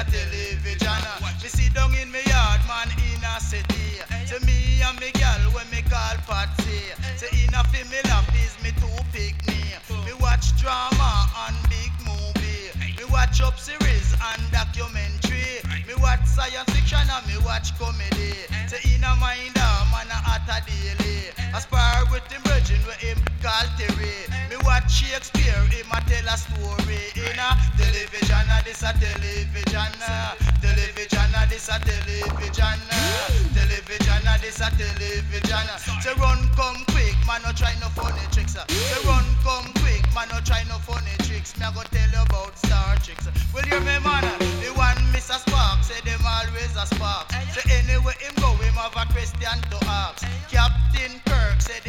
a television. Me sit down in me yard, man, in a city. Say me and me gal when me call Patsy. Say in a female is me two picnic. Me watch drama and big movie. Me watch up series and documentary. Me watch science fiction and me watch comedy. Say in a mind man a hot a daily. Aspire with him virgin with him call Terry. Me watch Shakespeare, him a tell a story. In a television, this a television. Television, this a television. Television, this a television. Say run come quick, man no try no funny tricks. Say run come quick, man no try no funny tricks. Me a go tell you about Star Tricks. Well you me man, the one Mr. Spark say them always a spark. Say anywhere him go, him have a question to ask. Captain Kirk say